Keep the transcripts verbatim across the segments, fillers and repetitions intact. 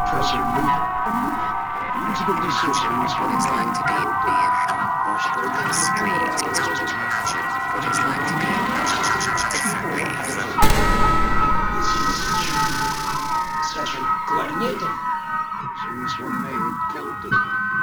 Pressure move. Into the decisions What it's like to be being on the street. Imagine what it's like to be differently. Such a gladiator. Things were made golden.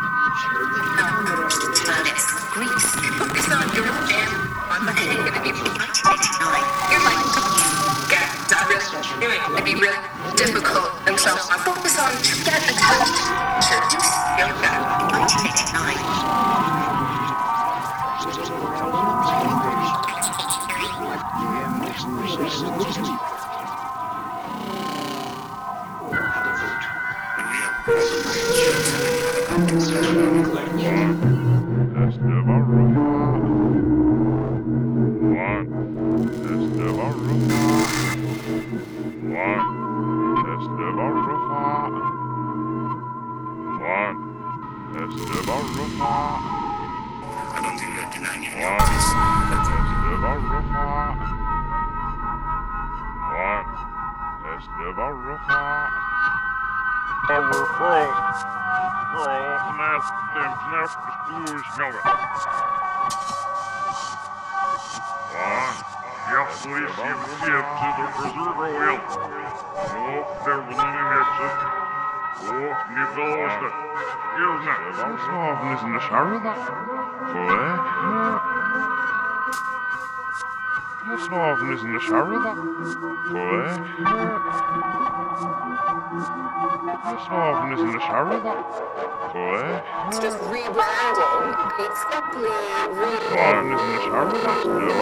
Venice, Greece. Focus on your damn on the thing gonna be nine. You're like get that really doing it to be really difficult and so on. Focus on get attached to just yoga. nineteen eighty-nine. Я слышим сердце разрывает. Ох, верблюдница. Ох, не должно. Южно. Славно из нашарда. Кое? Славно из нашарда. Кое? Славно из нашарда. Кое? It's just rebranding. It's simply rebranding. Славно из нашарда.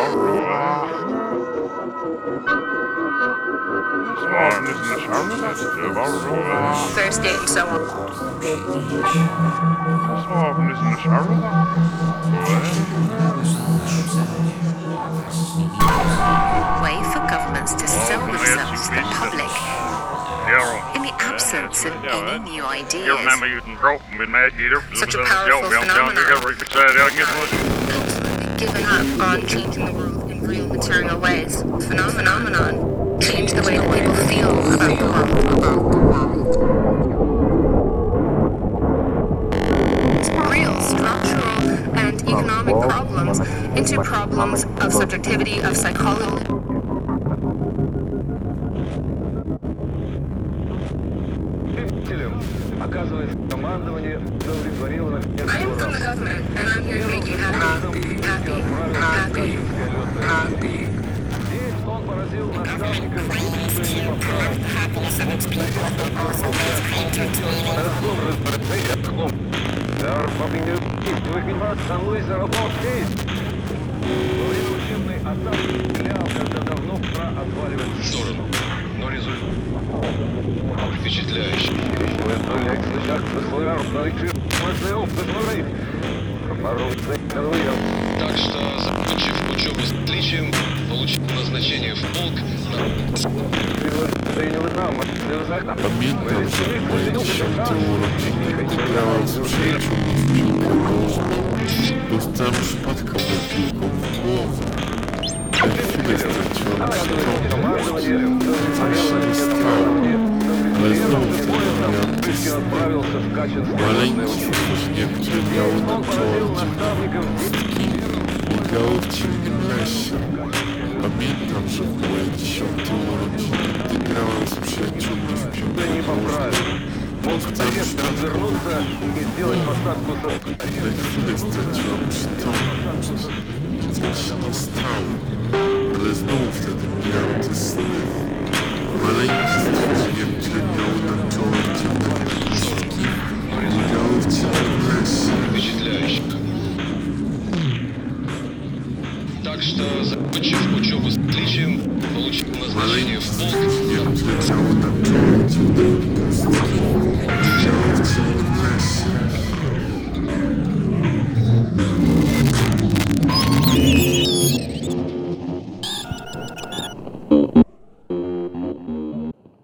Славно из нашарда. Thursday and so on. Славно из нашарда. Way for governments to sell themselves to the public in the absence of any new ideas. Such a powerful phenomenon. Absolutely given up on changing the world in real material ways. Phenomenon. Change the way that people feel about the world. Real structural and economic problems into problems of subjectivity, of psychology. I am from the government, and I'm here to make you happy, happy, happy, happy. The government claims to promote the happiness of its people, but also gives credit to its leaders. В сторону, но результат впечатляющий. Так что, закончив учебу с отличием, получил назначение в полк на... Pamiętam, że moje dziesiąte urodziny grałem z przyjaciółmi w piłkę nożną. Dostałem przypadkowo piłką w głowę. Na chwilę straciłem przytomność. Coś się nie stało, ale znowu wtedy miałem te sny. Maleńki stworzenia, które miały na czole dziwne biegały w ciemnym lesie. Pamiętam, że w moje dziesiąte urodziny, gdy grałem z przyjaciółmi w piłkę nożną, dostałem przypadkowo na chwilę straciłem przytomność. Nic się nie stało, ale znowu wtedy miałem te sny. Maleńkie stworzenia, które miały na czole dziwne gwiazdki, biegały w ciemnym lesie. Впечатляющий. Так что, закончив учебу с отличием, получил назначение в полк на...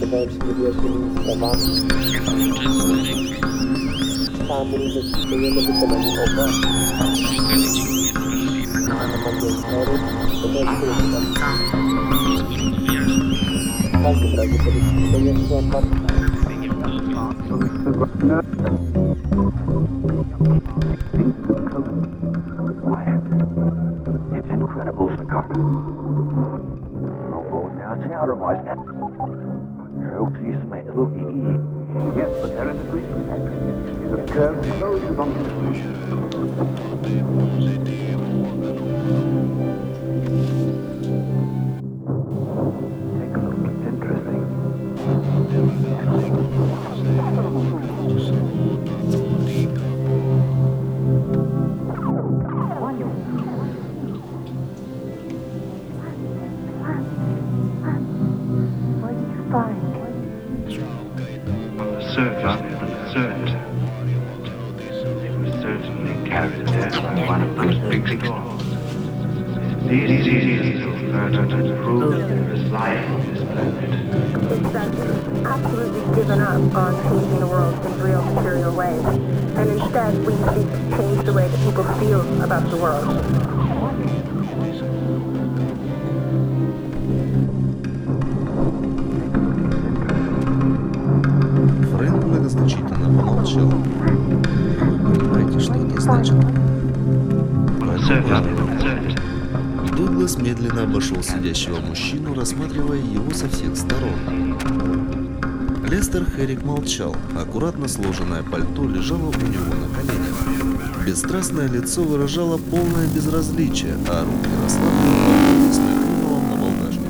считаешь себя своими правами. Сам рыбок стоял бы когда не опа. Она пойдет вперед, это открыто. Каждый раз выходит, конечно, опасно. It's incredible, Scott. Oh, now it's out of my head. Oh, geez, mate, look, yes, but there is a reason. The curve goes along the solution. Take a look, it's interesting. Servant, the servant. They were certainly carried there by one of those big storms. These diseases will further improve the life of this planet. That's absolutely given up on changing the world in real material ways. And instead, we seek to change the way that people feel about the world. Фрэнк многозначительно помолчал. Вы понимаете, что это значит? Дуглас медленно обошел сидящего мужчину, рассматривая его со всех сторон. Лестер Херрик молчал. Аккуратно сложенное пальто лежало у него на коленях. Бесстрастное лицо выражало полное безразличие, а руки расслабленно покоились на кремовом набалдашнике.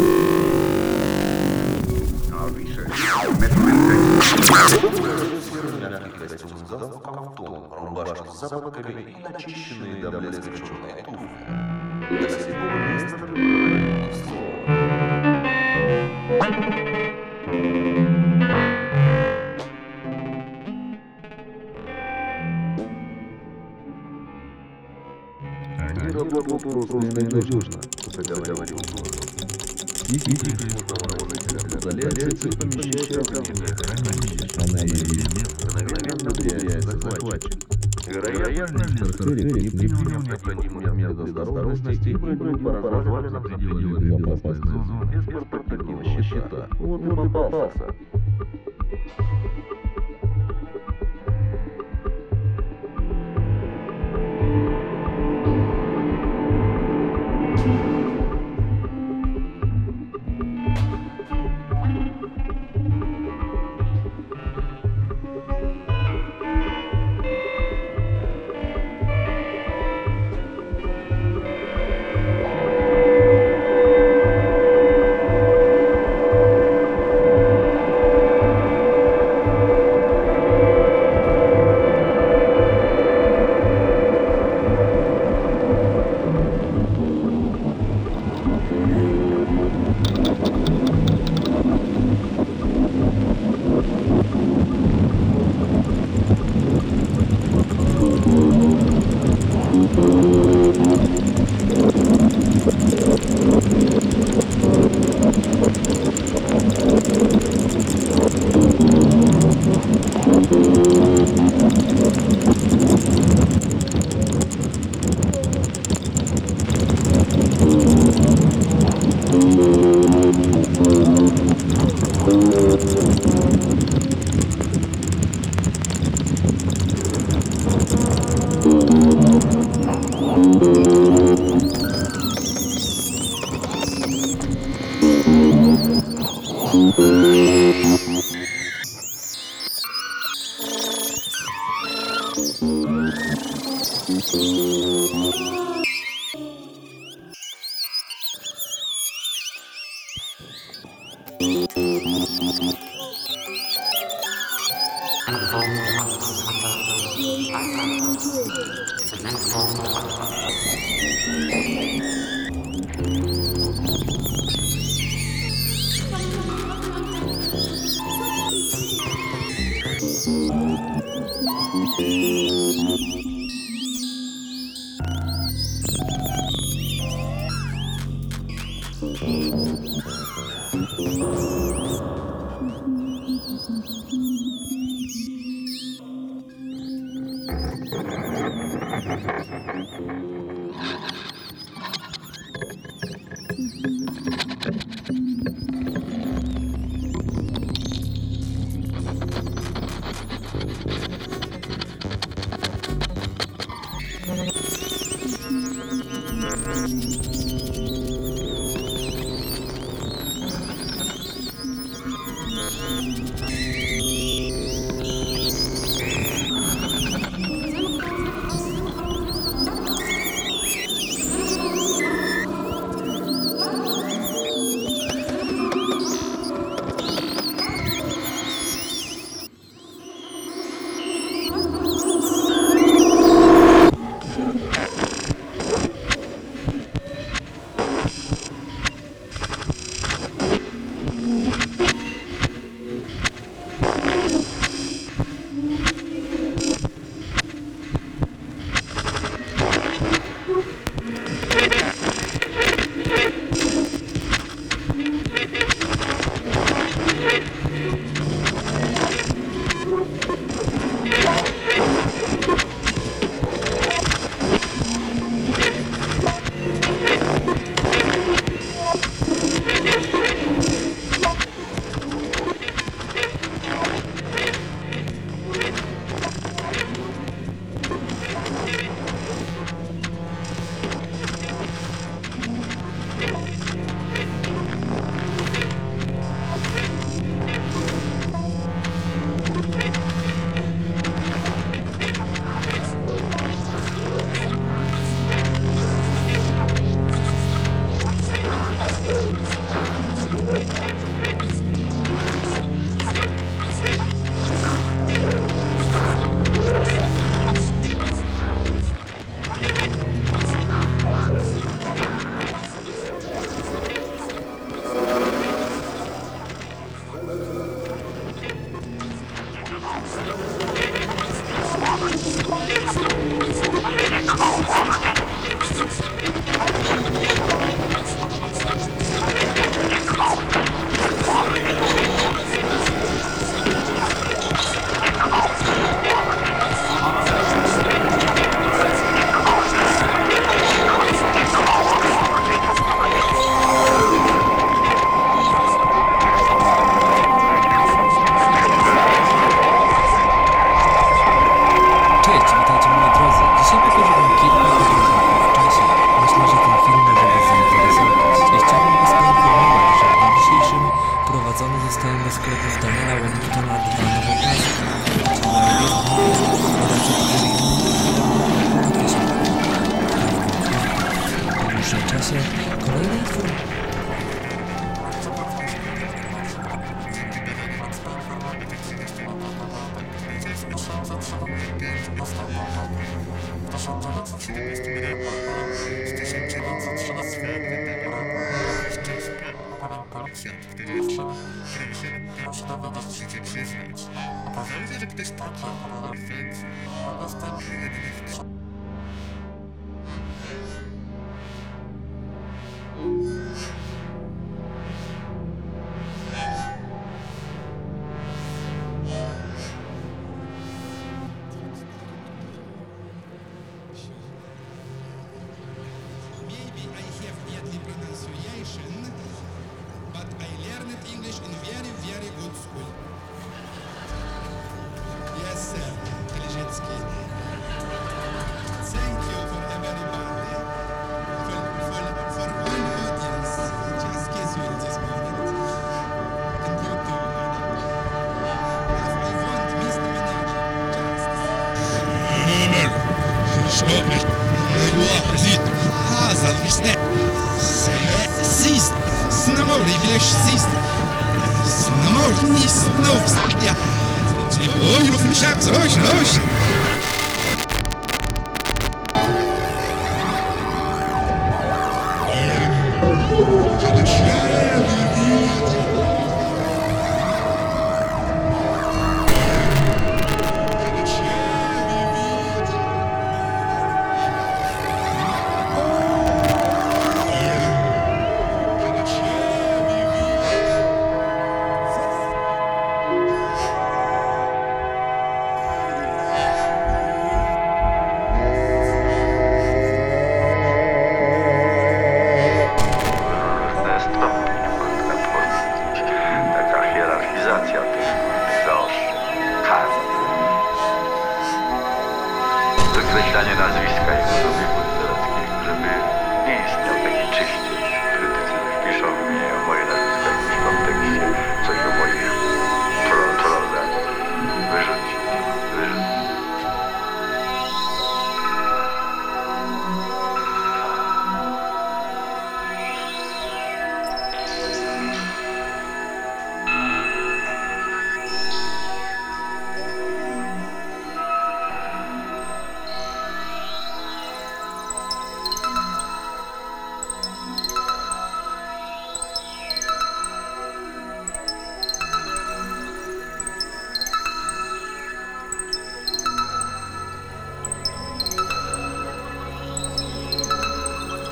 Рубашки с запонками и начищенные до блеска черные туфли. До сих пор Лестер не слова. Они работают просто и надежно, заговорил он. Тихий удаляется и помещается в хранилище. Она мгновенно влияет захватчик. Вероятно, мистер Херрик не принял необходимых предосторожностей и бродил по развалинам пределами безопасной зоны без портативного щита. Вот и попался.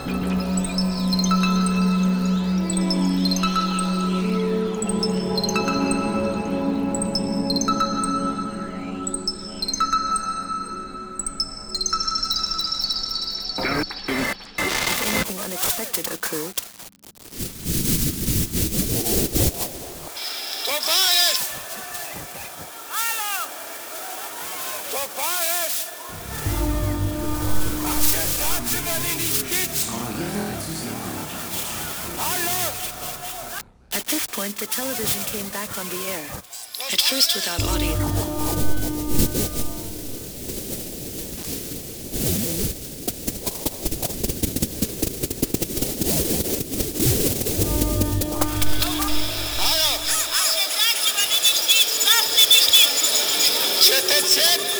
If anything unexpected occurred, Tobias! Hallo! Tobias! Was ist das über die nicht gibt? Hallo! at this point the television came back on the air, at first without audio. Hallo! C'était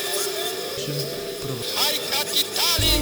Hai Capitali!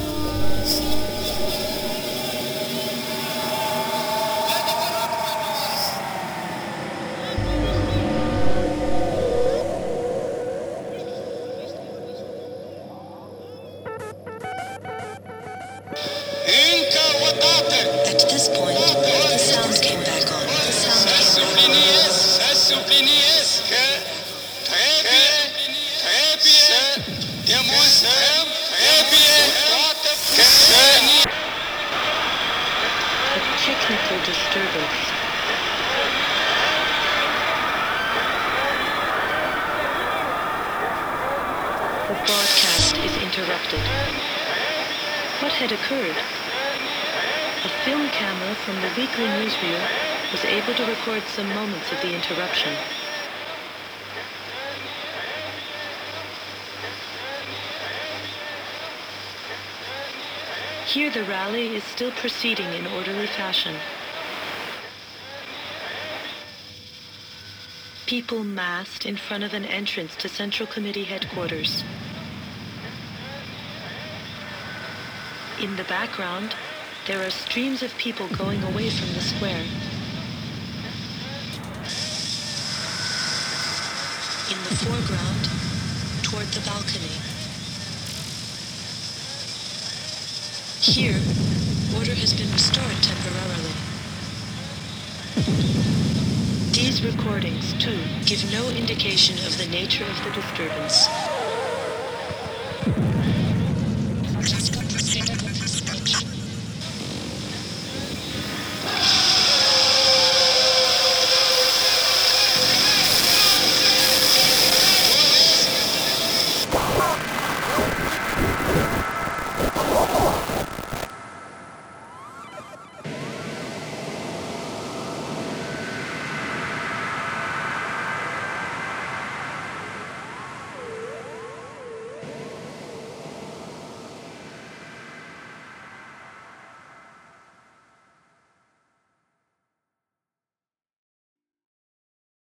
Inca Wadate! At this point, the sound came back on. The sound C'est souligné, c'est souligné que très bien, très bien, démontre très bien que c'est A technical disturbance. The broadcast is interrupted. What had occurred? A film camera from the weekly newsreel was able to record some moments of the interruption. Here the rally is still proceeding in orderly fashion. People massed in front of an entrance to Central Committee headquarters. In the background, there are streams of people going away from the square. In the foreground, toward the balcony. Here, order has been restored temporarily. These recordings, too, give no indication of the nature of the disturbance.